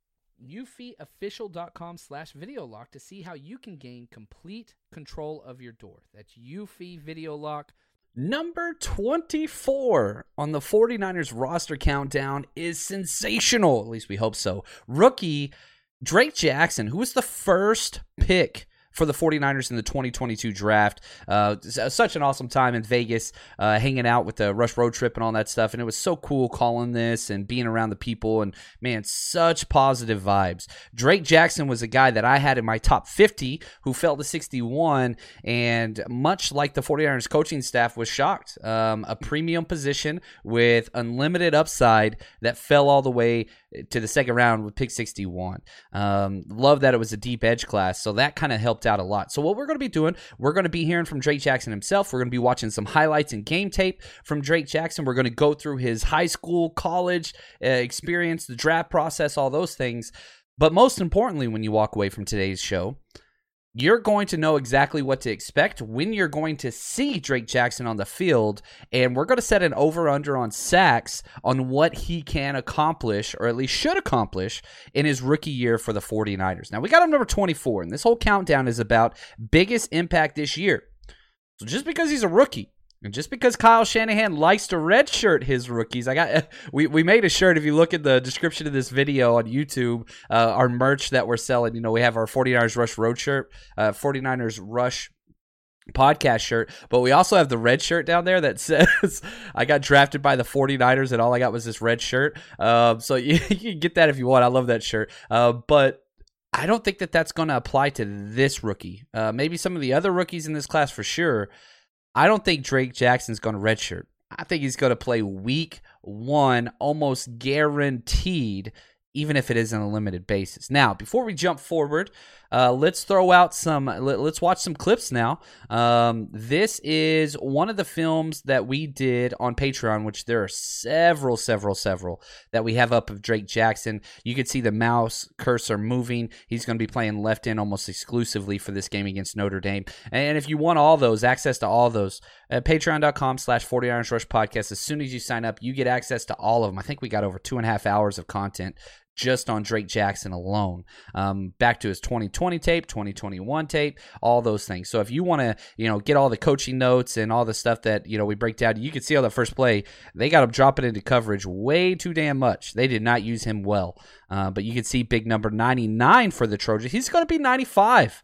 eufyofficial.com slash video lock to see how you can gain complete control of your door. That's Eufy Video Lock. Number twenty-four on the 49ers roster countdown is sensational. At least we hope so. Rookie Drake Jackson, who was the first pick for the 49ers in the twenty twenty-two draft. Uh, such an awesome time in Vegas, uh, hanging out with the Rush Road Trip and all that stuff. And it was so cool calling this and being around the people. And, man, such positive vibes. Drake Jackson was a guy that I had in my top fifty who fell to sixty-one. And much like the 49ers coaching staff was shocked. Um, a premium position with unlimited upside that fell all the way to the second round with pick sixty-one. Um, love that it was a deep edge class. So that kind of helped out a lot. So what we're going to be doing, we're going to be hearing from Drake Jackson himself. We're going to be watching some highlights and game tape from Drake Jackson. We're going to go through his high school, college uh, experience, the draft process, all those things. But most importantly, when you walk away from today's show, you're going to know exactly what to expect when you're going to see Drake Jackson on the field, and we're going to set an over-under on sacks on what he can accomplish, or at least should accomplish, in his rookie year for the 49ers. Now, we got him number twenty-four, and this whole countdown is about biggest impact this year. So just because he's a rookie, and just because Kyle Shanahan likes to redshirt his rookies, I got we, we made a shirt. If you look at the description of this video on YouTube, uh, our merch that we're selling, you know, we have our 49ers Rush Road shirt, uh, 49ers Rush podcast shirt, but we also have the red shirt down there that says I got drafted by the 49ers and all I got was this red shirt. Um, so you, you can get that if you want. I love that shirt. Uh, but I don't think that that's going to apply to this rookie. Uh, maybe some of the other rookies in this class for sure. I don't think Drake Jackson's going to redshirt. I think he's going to play week one, almost guaranteed, even if it is on a limited basis. Now, before we jump forward, uh, let's throw out some, let, let's watch some clips now. Um, this is one of the films that we did on Patreon, which there are several, several, several that we have up of Drake Jackson. You can see the mouse cursor moving. He's going to be playing left end almost exclusively for this game against Notre Dame. And if you want all those, access to all those, at patreon.com slash 49ers Rush Podcast, as soon as you sign up, you get access to all of them. I think we got over two and a half hours of content just on Drake Jackson alone. Um, back to his twenty twenty tape, twenty twenty-one tape, all those things. So if you want to, you know, get all the coaching notes and all the stuff that, you know, we break down, you can see on the first play, they got him dropping into coverage way too damn much. They did not use him well. Uh, but you can see big number ninety-nine for the Trojans. He's going to be ninety-five.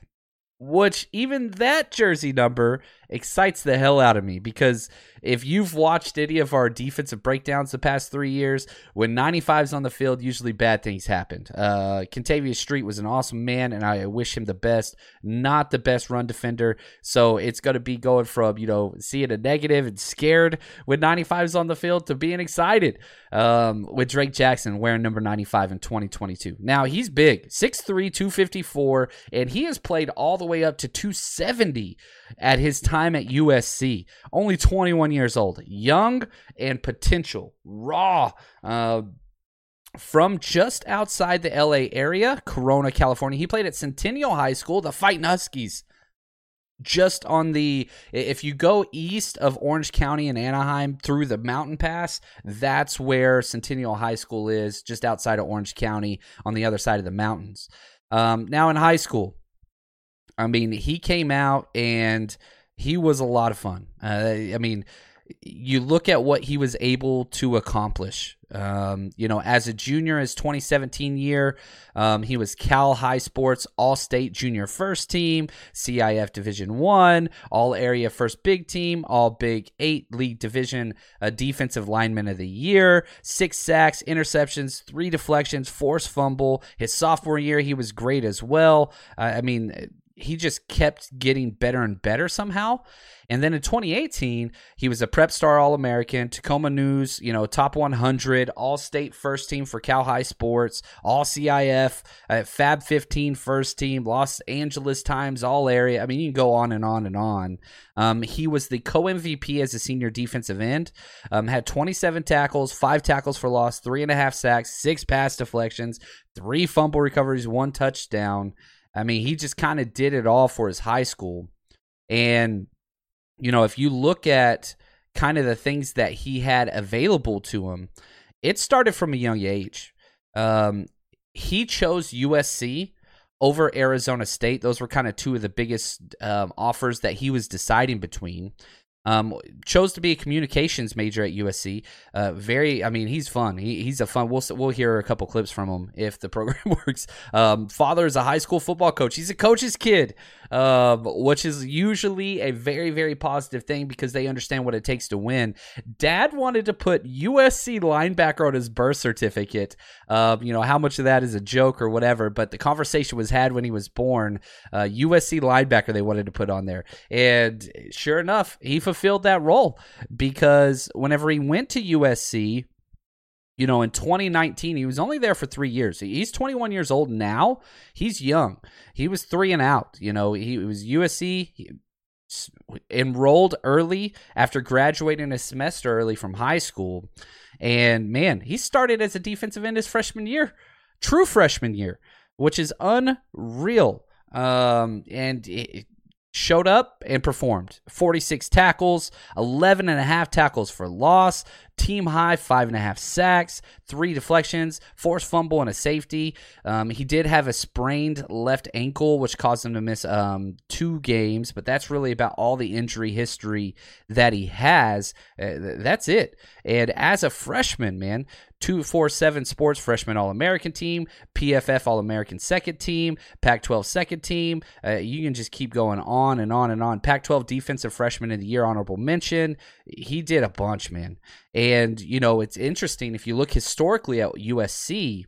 Which even that jersey number excites the hell out of me, because if you've watched any of our defensive breakdowns the past three years, when ninety-five's on the field, usually bad things happened. Uh, Kentavious Street was an awesome man, and I wish him the best. Not the best run defender, so it's going to be going from, you know, seeing a negative and scared when ninety-five's on the field to being excited um, with Drake Jackson wearing number ninety-five in twenty twenty-two. Now, he's big, six three, two fifty-four, and he has played all the way up to two seventy at his time at U S C. Only twenty-one years old. Young and potential. Raw. Uh, from just outside the L A area, Corona, California. He played at Centennial High School, the Fighting Huskies. Just on the, if you go east of Orange County and Anaheim through the Mountain Pass, that's where Centennial High School is, just outside of Orange County on the other side of the mountains. Um, now in high school, I mean, he came out and he was a lot of fun. Uh, I mean, you look at what he was able to accomplish. Um, you know, as a junior, his twenty seventeen year, um, he was Cal High Sports All-State Junior First Team, C I F Division One, All-Area First Big Team, All-Big Eight League Division uh, Defensive Lineman of the Year, six sacks, interceptions, three deflections, forced fumble. His sophomore year, he was great as well. Uh, I mean, he just kept getting better and better somehow. And then in twenty eighteen, he was a Prep Star All-American, Tacoma News, you know, top one hundred, All-State first team for Cal High Sports, All-C I F, uh, Fab fifteen first team, Los Angeles Times All-Area. I mean, you can go on and on and on. Um, he was the co-M V P as a senior defensive end, um, had twenty-seven tackles, five tackles for loss, three and a half sacks, six pass deflections, three fumble recoveries, one touchdown. I mean, he just kind of did it all for his high school. And you know, if you look at kind of the things that he had available to him, it started from a young age. Um, he chose U S C over Arizona State. Those were kind of two of the biggest um, offers that he was deciding between. Um, chose to be a communications major at U S C. Uh, very, I mean, he's fun. He, he's a fun. We'll we'll hear a couple clips from him if the program works. Um, father is a high school football coach. He's a coach's kid, uh, which is usually a very very positive thing because they understand what it takes to win. Dad wanted to put U S C linebacker on his birth certificate. Uh, you know how much of that is a joke or whatever, but the conversation was had when he was born. Uh, U S C linebacker they wanted to put on there, and sure enough, he fulfilled filled that role because whenever he went to U S C, you know, in twenty nineteen, he was only there for three years. He's twenty-one years old now. He's young. He was three and out. You know, he was U S C, he enrolled early after graduating a semester early from high school. And man, he started as a defensive end his freshman year, true freshman year, which is unreal. Um, and it, showed up and performed. forty-six tackles, eleven and a half tackles for loss, team high, five and a half sacks, three deflections, forced fumble, and a safety. Um, he did have a sprained left ankle, which caused him to miss um, two games, but that's really about all the injury history that he has. Uh, that's it. And as a freshman, man, two forty-seven Sports Freshman All-American team, P F F All-American second team, Pac twelve second team. Uh, you can just keep going on and on and on. Pac twelve Defensive Freshman of the Year honorable mention. He did a bunch, man. And, you know, it's interesting. If you look historically at U S C,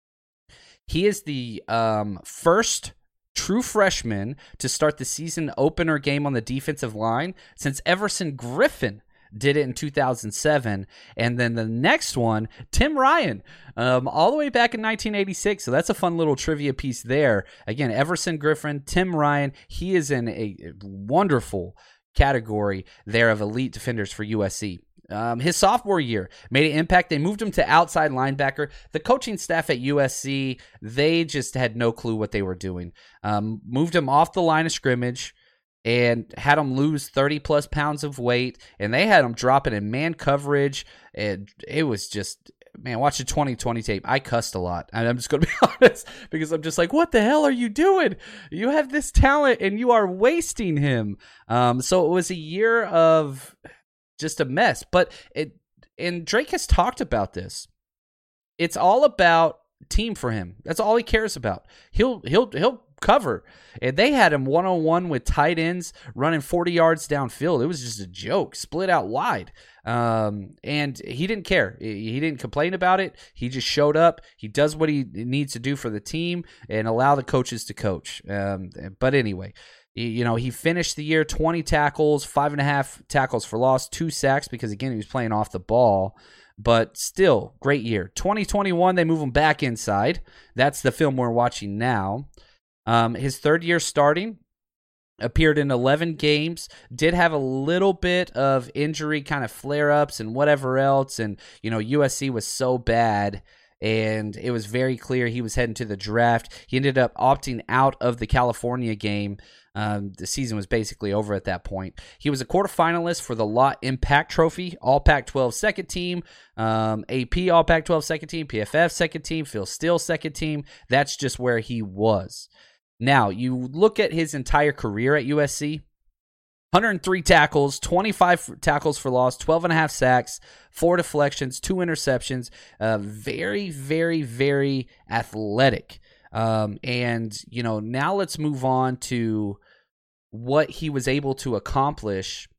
he is the um, first true freshman to start the season opener game on the defensive line since Everson Griffin did it in two thousand seven. And then the next one, Tim Ryan, um, all the way back in nineteen eighty-six. So that's a fun little trivia piece there. Again, Everson Griffin, Tim Ryan, he is in a wonderful category there of elite defenders for U S C. Um, his sophomore year made an impact. They moved him to outside linebacker. The coaching staff at U S C, they just had no clue what they were doing. Um, moved him off the line of scrimmage and had him lose thirty plus pounds of weight, and they had him dropping in man coverage, and it was just, man, watch the twenty twenty tape. I cussed a lot, and I'm just going to be honest, because I'm just like, what the hell are you doing? You have this talent, and you are wasting him. Um, so it was a year of just a mess, but it, and Drake has talked about this. It's all about team for him. That's all he cares about. He'll, he'll, he'll, cover, and they had him one-on-one with tight ends running forty yards downfield. It was just a joke, split out wide, um, and he didn't care. He didn't complain about it. He just showed up. He does what he needs to do for the team and allow the coaches to coach. Um, but anyway, you know, he finished the year twenty tackles, five and a half tackles for loss, two sacks because, again, he was playing off the ball. But still, great year. twenty twenty-one, they move him back inside. That's the film we're watching now. Um, his third year starting, appeared in eleven games, did have a little bit of injury kind of flare-ups and whatever else, and, you know, U S C was so bad, and it was very clear he was heading to the draft. He ended up opting out of the California game. Um, the season was basically over at that point. He was a quarterfinalist for the Lott Impact Trophy, All Pac twelve second team, um, A P All Pac twelve second team, P F F second team, Phil Steele second team. That's just where he was. Now, you look at his entire career at U S C, one hundred three tackles, twenty-five tackles for loss, twelve and a half sacks, four deflections, two interceptions, uh, very, very, very athletic. Um, and, you know, now let's move on to what he was able to accomplish,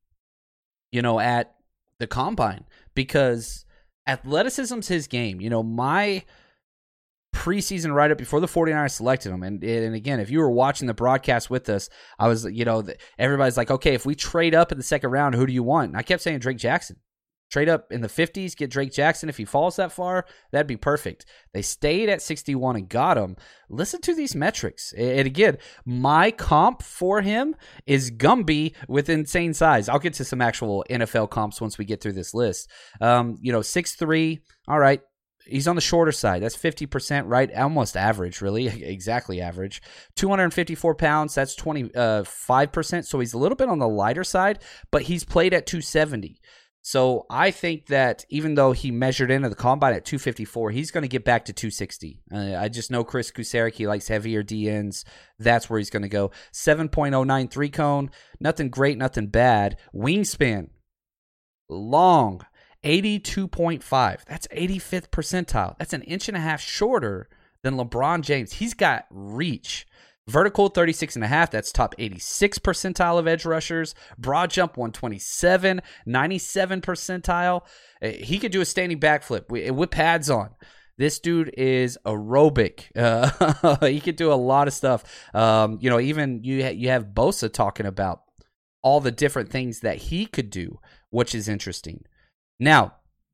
you know, at the combine, because athleticism's his game. You know, my preseason write-up before the 49ers selected him. And, and again, if you were watching the broadcast with us, I was, you know, everybody's like, okay, if we trade up in the second round, who do you want? And I kept saying Drake Jackson. Trade up in the fifties, get Drake Jackson. If he falls that far, that'd be perfect. They stayed at sixty-one and got him. Listen to these metrics. And again, my comp for him is Gumby with insane size. I'll get to some actual N F L comps once we get through this list. Um, you know, six three, all right. He's on the shorter side. That's fifty percent, right? Almost average, really. Exactly average. two hundred fifty-four pounds. That's twenty-five percent. So he's a little bit on the lighter side, but he's played at two seventy. So I think that even though he measured into the combine at two fifty-four, he's going to get back to two sixty. Uh, I just know Chris Kusarik, he likes heavier D Ns. That's where he's going to go. seven point oh nine three cone. Nothing great, nothing bad. Wingspan. Long. eighty-two point five. That's eighty-fifth percentile. That's an inch and a half shorter than LeBron James. He's got reach. Vertical, thirty-six and a half. That's top eighty-six percentile of edge rushers. Broad jump, one twenty-seven. ninety-seven percentile. He could do a standing backflip with pads on. This dude is aerobic. Uh, he could do a lot of stuff. Um, you know, even you, ha- you have Bosa talking about all the different things that he could do, which is interesting. Now,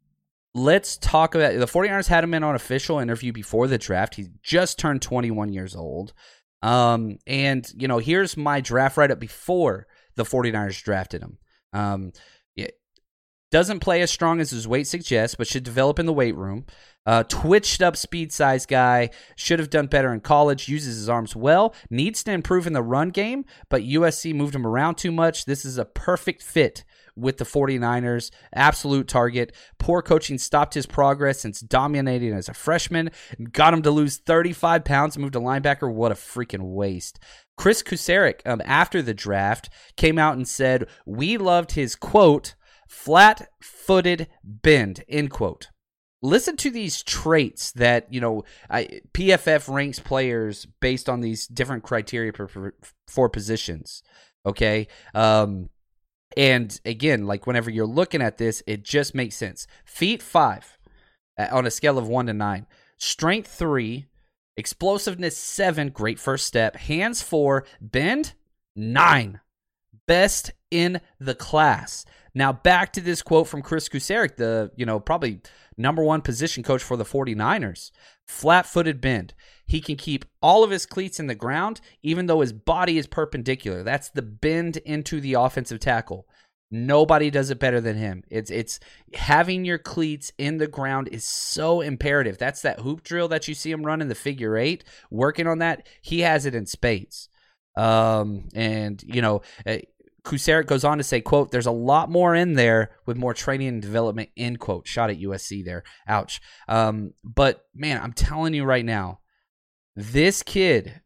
let's talk about the 49ers had him in on official interview before the draft. He just turned twenty-one years old. Um, and, you know, here's my draft write-up before the 49ers drafted him. Um, it doesn't play as strong as his weight suggests, but should develop in the weight room. Uh, twitched up speed size guy, should have done better in college, uses his arms well, needs to improve in the run game, but U S C moved him around too much. This is a perfect fit with the 49ers, absolute target. Poor coaching stopped his progress since dominating as a freshman, got him to lose thirty-five pounds and move to linebacker. What a freaking waste. Chris Kusarik, um, after the draft, came out and said, we loved his, quote, flat-footed bend, end quote. Listen to these traits that, you know, I, P F F ranks players based on these different criteria for, for positions, okay? Um, and again, like whenever you're looking at this, it just makes sense. Feet five on a scale of one to nine. Strength three. Explosiveness seven. Great first step. Hands four. Bend nine. Best in the class. Now back to this quote from Chris Kusarik, the, you know, probably number one position coach for the 49ers. Flat-footed bend. He can keep all of his cleats in the ground, even though his body is perpendicular. That's the bend into the offensive tackle. Nobody does it better than him. It's it's having your cleats in the ground is so imperative. That's that hoop drill that you see him running, the figure eight. Working on that, he has it in spades. Um, and, you know, Kusarik goes on to say, quote, there's a lot more in there with more training and development, end quote. Shot at U S C there. Ouch. Um, but, man, I'm telling you right now, this kid,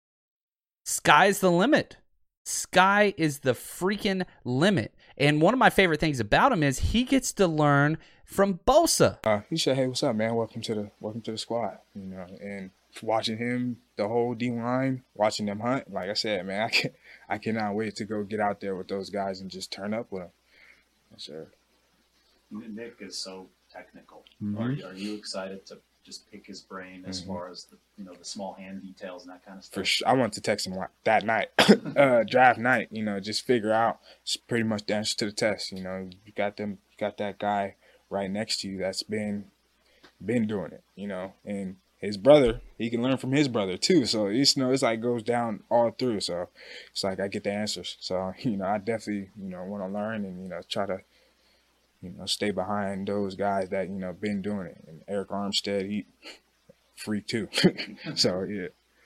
sky's the limit. Sky is the freaking limit. And one of my favorite things about him is he gets to learn from Bosa. Uh, he said, hey, what's up, man? Welcome to the welcome to the squad. You know, and watching him, the whole D-line, watching them hunt, like I said, man, I can I cannot wait to go get out there with those guys and just turn up with them. Yes, sir. Nick is so technical. Mm-hmm. Are, are you excited to just pick his brain as mm-hmm. far as the you know the small hand details and that kind of stuff? For sure, I want to text him that night, uh, draft night. You know, just figure out. It's pretty much the answer to the test. You know, you got them, you got that guy right next to you that's been been doing it. You know, and his brother, he can learn from his brother too. So it's you know, it's like goes down all through. So it's like I get the answers. So you know, I definitely you know want to learn and you know try to. You know, stay behind those guys that, you know, been doing it. And Eric Armstead, he freak too. So, yeah.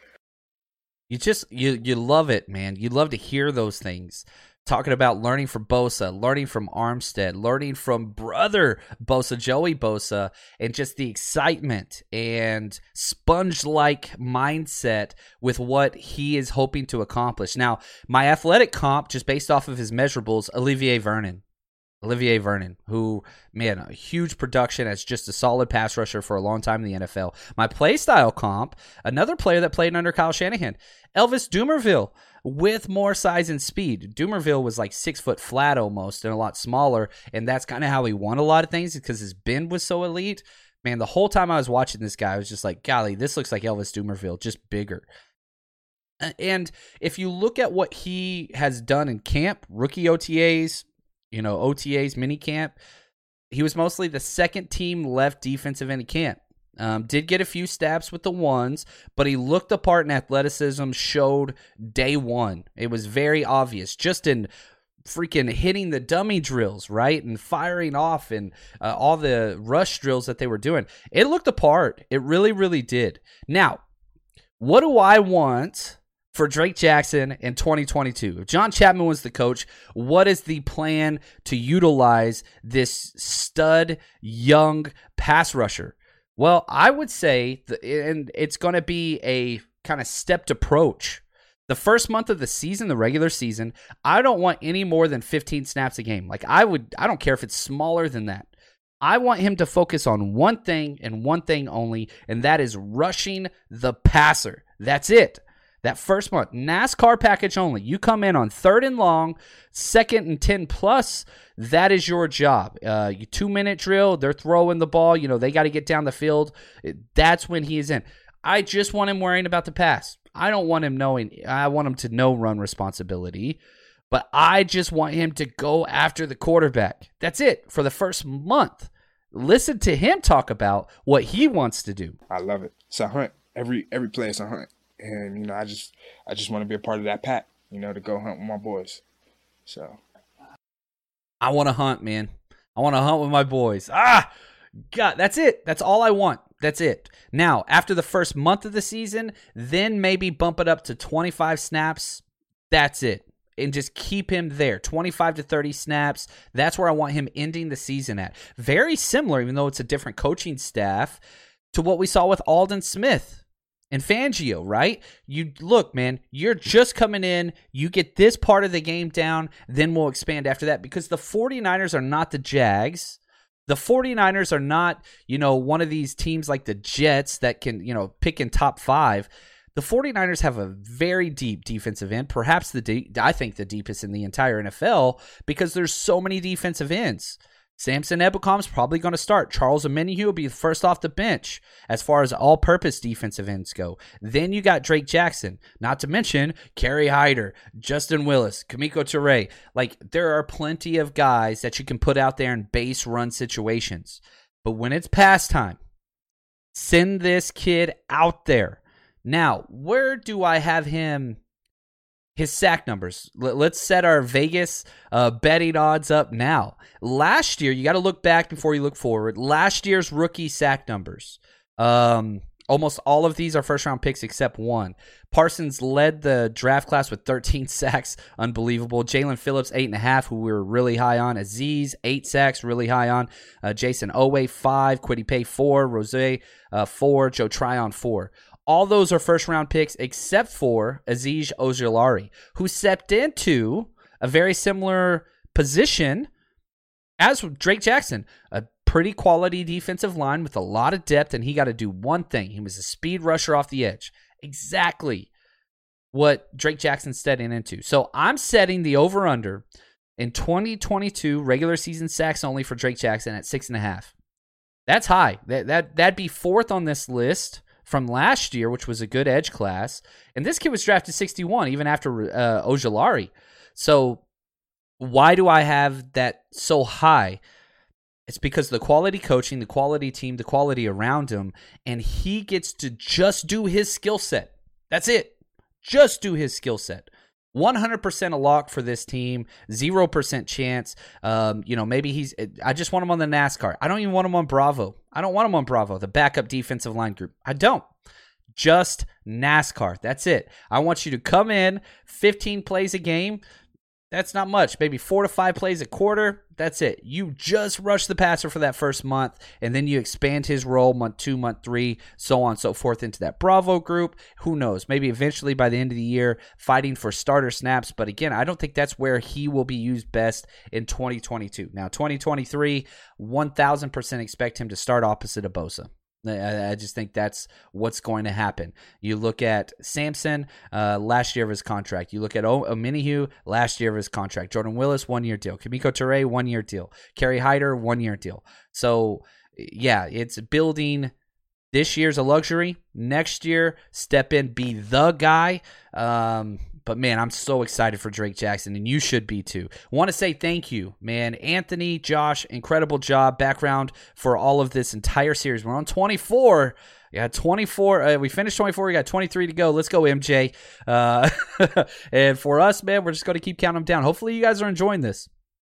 You just, you you love it, man. You love to hear those things. Talking about learning from Bosa, learning from Armstead, learning from brother Bosa, Joey Bosa, and just the excitement and sponge-like mindset with what he is hoping to accomplish. Now, my athletic comp, just based off of his measurables, Olivier Vernon. Olivier Vernon, who, man, a huge production as just a solid pass rusher for a long time in the N F L. My play style comp, another player that played under Kyle Shanahan, Elvis Dumervil, with more size and speed. Dumervil was like six foot flat almost and a lot smaller, and that's kind of how he won a lot of things because his bend was so elite. Man, the whole time I was watching this guy, I was just like, golly, this looks like Elvis Dumervil, just bigger. And if you look at what he has done in camp, rookie O T As, you know, O T As, mini camp, he was mostly the second team left defensive end of camp. Um, did get a few stabs with the ones, but he looked the part in athleticism, showed day one. It was very obvious, just in freaking hitting the dummy drills, right, and firing off and uh, all the rush drills that they were doing. It looked the part. It really, really did. Now, what do I want for Drake Jackson in twenty twenty-two? If John Chapman was the coach, what is the plan to utilize this stud, young pass rusher? Well, I would say, that, and it's going to be a kind of stepped approach. The first month of the season, the regular season, I don't want any more than fifteen snaps a game. Like I would, I don't care if it's smaller than that. I want him to focus on one thing and one thing only, and that is rushing the passer. That's it. That first month, NASCAR package only. You come in on third and long, second and ten plus. That is your job. Uh, you two-minute drill, they're throwing the ball. You know, they got to get down the field. That's when he is in. I just want him worrying about the pass. I don't want him knowing. I want him to know run responsibility. But I just want him to go after the quarterback. That's it for the first month. Listen to him talk about what he wants to do. I love it. It's a hunt. Every every play is a hunt. And, you know, I just I just want to be a part of that pack, you know, to go hunt with my boys. So I want to hunt, man. I want to hunt with my boys. Ah, God, that's it. That's all I want. That's it. Now, after the first month of the season, then maybe bump it up to twenty-five snaps. That's it. And just keep him there. twenty-five to thirty snaps. That's where I want him ending the season at. Very similar, even though it's a different coaching staff, to what we saw with Aldon Smith and Fangio, right? You look, man, you're just coming in. You get this part of the game down, then we'll expand after that, because the 49ers are not the Jags. The 49ers are not, you know, one of these teams like the Jets that can, you know, pick in top five. The 49ers have a very deep defensive end, perhaps the deep, I think the deepest in the entire N F L, because there's so many defensive ends. Samson Ebukam probably going to start. Charles Omenihu will be the first off the bench as far as all-purpose defensive ends go. Then you got Drake Jackson, not to mention Kerry Hyder, Justin Willis, Kamiko Toure. Like, there are plenty of guys that you can put out there in base run situations. But when it's pass time, send this kid out there. Now, where do I have him? His sack numbers. Let's set our Vegas uh, betting odds up now. Last year, you got to look back before you look forward. Last year's rookie sack numbers. Um, almost all of these are first-round picks except one. Parsons led the draft class with thirteen sacks. Unbelievable. Jalen Phillips, eight and a half, who we were really high on. Aziz, eight sacks, really high on. Uh, Jason Owe, five. Kwity Paye, four. Rose, uh, four. Joe Tryon, four. All those are first-round picks except for Azeez Ojulari, who stepped into a very similar position as Drake Jackson, a pretty quality defensive line with a lot of depth, and he got to do one thing. He was a speed rusher off the edge. Exactly what Drake Jackson's stepping into. So I'm setting the over-under in twenty twenty-two regular season sacks only for Drake Jackson at six and a half. That's high. That, that, that'd be fourth on this list from last year, which was a good edge class. And this kid was drafted sixty-one, even after uh, Ojulari. So why do I have that so high? It's because of the quality coaching, the quality team, the quality around him, and he gets to just do his skill set. That's it. Just do his skill set. one hundred percent a lock for this team, zero percent chance. Um, you know, maybe he's, I just want him on the NASCAR. I don't even want him on Bravo. I don't want him on Bravo, the backup defensive line group. I don't. Just NASCAR. That's it. I want you to come in, fifteen plays a game. That's not much. Maybe four to five plays a quarter. That's it. You just rush the passer for that first month, and then you expand his role month two, month three, so on and so forth into that Bravo group. Who knows? Maybe eventually by the end of the year, fighting for starter snaps. But again, I don't think that's where he will be used best in twenty twenty-two. Now, twenty twenty-three, one thousand percent expect him to start opposite of Bosa. I just think that's what's going to happen. You look at Samson, uh, last year of his contract. You look at o- Omenihu, last year of his contract. Jordan Willis, one-year deal. Kamiko Toure, one-year deal. Kerry Hyder, one-year deal. So yeah, it's building. This year's a luxury. Next year, step in, be the guy. Um, but, man, I'm so excited for Drake Jackson, and you should be too. Want to say thank you, man. Anthony, Josh, incredible job, background for all of this entire series. We're on twenty-four. Yeah, twenty-four. Uh, we finished twenty-four. We got twenty-three to go. Let's go, M J. Uh, and for us, man, we're just going to keep counting them down. Hopefully you guys are enjoying this.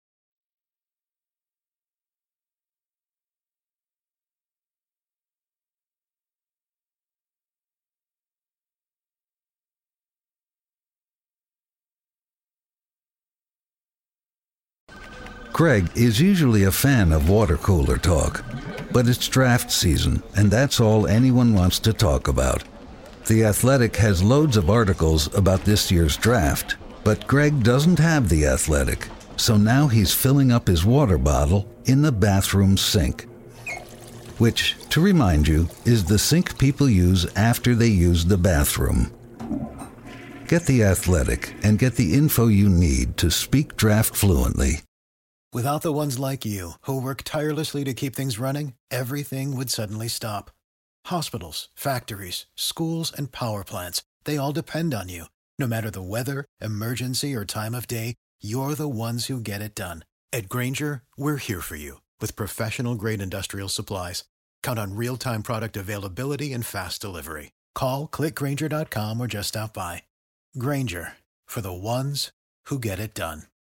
Greg is usually a fan of water cooler talk, but it's draft season, and that's all anyone wants to talk about. The Athletic has loads of articles about this year's draft, but Greg doesn't have The Athletic, so now he's filling up his water bottle in the bathroom sink. Which, to remind you, is the sink people use after they use the bathroom. Get The Athletic and get the info you need to speak draft fluently. Without the ones like you, who work tirelessly to keep things running, everything would suddenly stop. Hospitals, factories, schools, and power plants, they all depend on you. No matter the weather, emergency, or time of day, you're the ones who get it done. At Grainger, we're here for you with professional-grade industrial supplies. Count on real-time product availability and fast delivery. Call, click Grainger dot com, or just stop by. Grainger, for the ones who get it done.